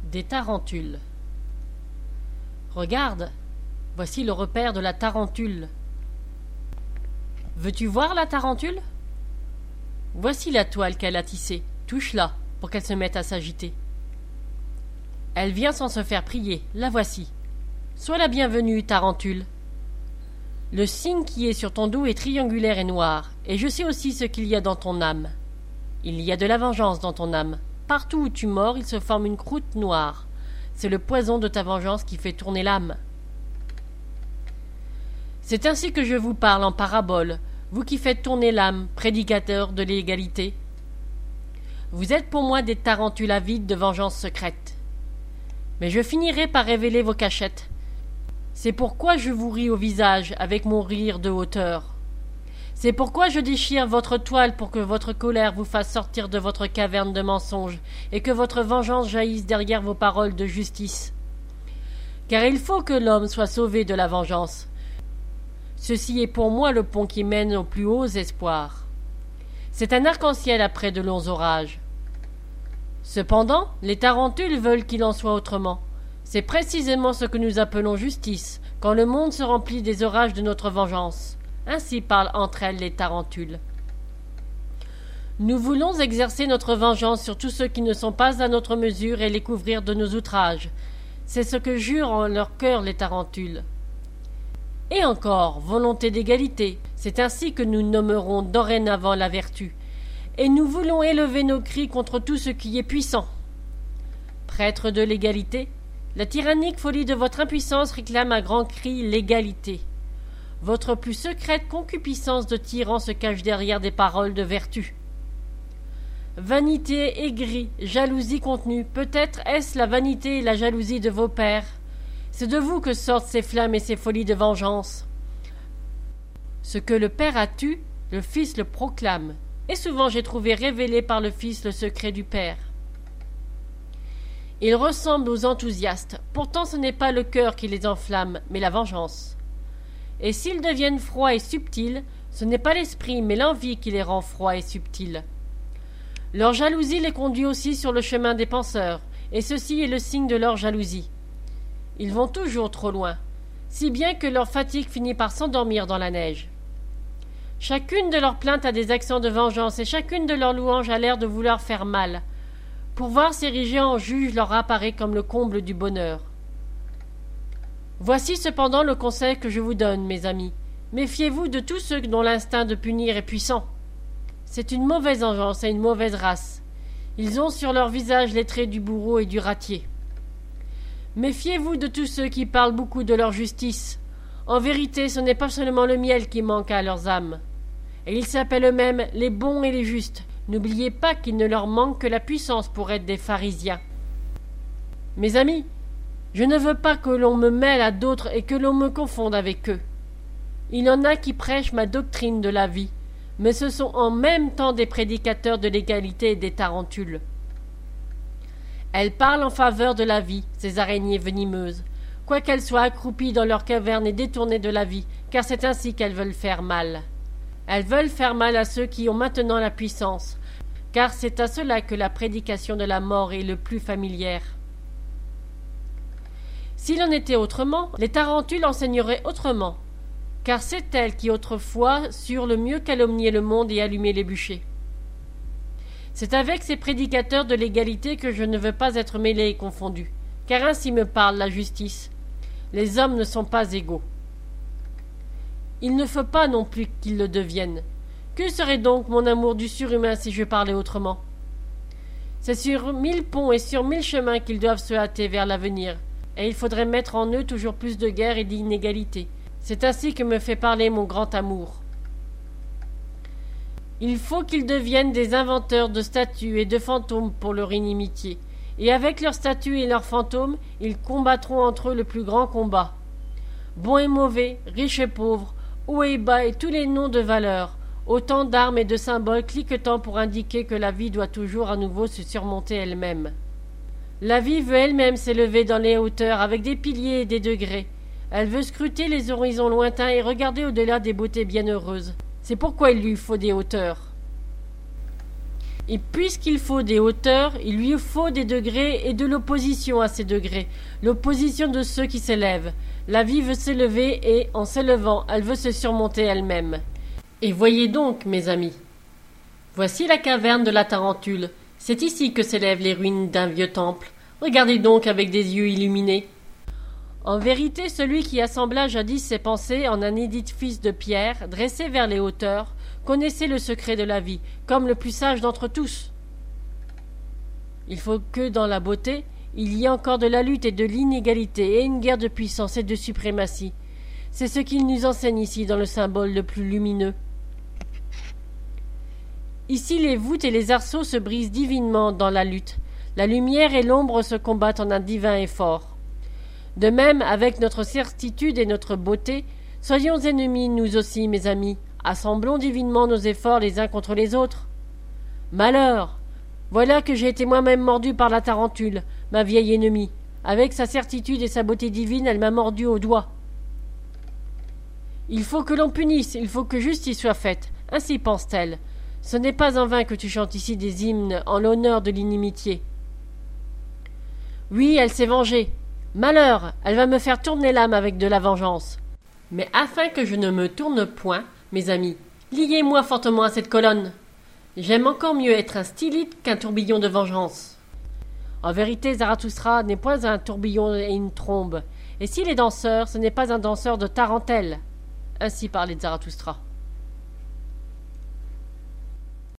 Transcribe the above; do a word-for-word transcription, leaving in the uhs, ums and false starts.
Des tarentules. Regarde, voici le repère de la tarentule. Veux-tu voir la tarentule? Voici la toile qu'elle a tissée. Touche-la pour qu'elle se mette à s'agiter. Elle vient sans se faire prier. La voici. Sois la bienvenue, tarentule. Le signe qui est sur ton dos est triangulaire et noir, et je sais aussi ce qu'il y a dans ton âme. Il y a de la vengeance dans ton âme. Partout où tu mords, il se forme une croûte noire. C'est le poison de ta vengeance qui fait tourner l'âme. C'est ainsi que je vous parle en parabole, vous qui faites tourner l'âme, prédicateurs de l'égalité. Vous êtes pour moi des tarentules avides de vengeance secrète. Mais je finirai par révéler vos cachettes. C'est pourquoi je vous ris au visage avec mon rire de hauteur. C'est pourquoi je déchire votre toile pour que votre colère vous fasse sortir de votre caverne de mensonges et que votre vengeance jaillisse derrière vos paroles de justice. Car il faut que l'homme soit sauvé de la vengeance. Ceci est pour moi le pont qui mène aux plus hauts espoirs. C'est un arc-en-ciel après de longs orages. Cependant, les tarentules veulent qu'il en soit autrement. C'est précisément ce que nous appelons justice, quand le monde se remplit des orages de notre vengeance. Ainsi parlent entre elles les tarentules. Nous voulons exercer notre vengeance sur tous ceux qui ne sont pas à notre mesure et les couvrir de nos outrages. C'est ce que jurent en leur cœur les tarentules. Et encore, volonté d'égalité, c'est ainsi que nous nommerons dorénavant la vertu. Et nous voulons élever nos cris contre tout ce qui est puissant. Prêtres de l'égalité, la tyrannique folie de votre impuissance réclame à grands cris l'égalité. Votre plus secrète concupiscence de tyran se cache derrière des paroles de vertu. Vanité aigrie, jalousie contenue, peut-être est-ce la vanité et la jalousie de vos pères. C'est de vous que sortent ces flammes et ces folies de vengeance. Ce que le père a tu, le fils le proclame, et souvent j'ai trouvé révélé par le fils le secret du père. Ils ressemblent aux enthousiastes, pourtant ce n'est pas le cœur qui les enflamme, mais la vengeance. Et s'ils deviennent froids et subtils, ce n'est pas l'esprit, mais l'envie qui les rend froids et subtils. Leur jalousie les conduit aussi sur le chemin des penseurs, et ceci est le signe de leur jalousie. Ils vont toujours trop loin, si bien que leur fatigue finit par s'endormir dans la neige. Chacune de leurs plaintes a des accents de vengeance, et chacune de leurs louanges a l'air de vouloir faire mal. Pouvoir s'ériger en juge leur apparaît comme le comble du bonheur. Voici cependant le conseil que je vous donne, mes amis. Méfiez-vous de tous ceux dont l'instinct de punir est puissant. C'est une mauvaise engeance et une mauvaise race. Ils ont sur leur visage les traits du bourreau et du râtier. Méfiez-vous de tous ceux qui parlent beaucoup de leur justice. En vérité, ce n'est pas seulement le miel qui manque à leurs âmes. Et ils s'appellent eux-mêmes les bons et les justes. N'oubliez pas qu'il ne leur manque que la puissance pour être des pharisiens. Mes amis, je ne veux pas que l'on me mêle à d'autres et que l'on me confonde avec eux. Il y en a qui prêchent ma doctrine de la vie, mais ce sont en même temps des prédicateurs de l'égalité et des tarentules. Elles parlent en faveur de la vie, ces araignées venimeuses, quoiqu'elles soient accroupies dans leur caverne et détournées de la vie, car c'est ainsi qu'elles veulent faire mal. Elles veulent faire mal à ceux qui ont maintenant la puissance, car c'est à cela que la prédication de la mort est le plus familière. S'il en était autrement, les tarentules enseigneraient autrement, car c'est elles qui autrefois surent le mieux calomnier le monde et allumer les bûchers. C'est avec ces prédicateurs de l'égalité que je ne veux pas être mêlé et confondu, car ainsi me parle la justice. Les hommes ne sont pas égaux. Il ne faut pas non plus qu'ils le deviennent. Que serait donc mon amour du surhumain si je parlais autrement? C'est sur mille ponts et sur mille chemins qu'ils doivent se hâter vers l'avenir, et il faudrait mettre en eux toujours plus de guerre et d'inégalité. C'est ainsi que me fait parler mon grand amour. Il faut qu'ils deviennent des inventeurs de statues et de fantômes pour leur inimitié, et avec leurs statues et leurs fantômes, ils combattront entre eux le plus grand combat. Bons et mauvais, riches et pauvres, hauts et bas et tous les noms de valeurs, autant d'armes et de symboles cliquetant pour indiquer que la vie doit toujours à nouveau se surmonter elle-même. La vie veut elle-même s'élever dans les hauteurs avec des piliers et des degrés. Elle veut scruter les horizons lointains et regarder au-delà des beautés bienheureuses. C'est pourquoi il lui faut des hauteurs. Et puisqu'il faut des hauteurs, il lui faut des degrés et de l'opposition à ces degrés, l'opposition de ceux qui s'élèvent. La vie veut s'élever et, en s'élevant, elle veut se surmonter elle-même. Et voyez donc, mes amis, voici la caverne de la Tarentule. C'est ici que s'élèvent les ruines d'un vieux temple. Regardez donc avec des yeux illuminés. En vérité, celui qui assembla jadis ses pensées en un édifice de pierre, dressé vers les hauteurs, connaissait le secret de la vie, comme le plus sage d'entre tous. Il faut que dans la beauté, il y ait encore de la lutte et de l'inégalité, et une guerre de puissance et de suprématie. C'est ce qu'il nous enseigne ici dans le symbole le plus lumineux. Ici les voûtes et les arceaux se brisent divinement dans la lutte. La lumière et l'ombre se combattent en un divin effort. De même, avec notre certitude et notre beauté, soyons ennemis, nous aussi, mes amis, assemblons divinement nos efforts les uns contre les autres. Malheur! Voilà que j'ai été moi-même mordu par la tarentule, ma vieille ennemie. Avec sa certitude et sa beauté divine, elle m'a mordu au doigt. Il faut que l'on punisse, il faut que justice soit faite. Ainsi pense-t-elle. Ce n'est pas en vain que tu chantes ici des hymnes en l'honneur de l'inimitié. Oui, elle s'est vengée. Malheur, elle va me faire tourner l'âme avec de la vengeance. Mais afin que je ne me tourne point, mes amis, liez-moi fortement à cette colonne. J'aime encore mieux être un stylite qu'un tourbillon de vengeance. En vérité, Zarathustra n'est point un tourbillon et une trombe. Et s'il est danseur, ce n'est pas un danseur de tarentelle. Ainsi parlait Zarathustra.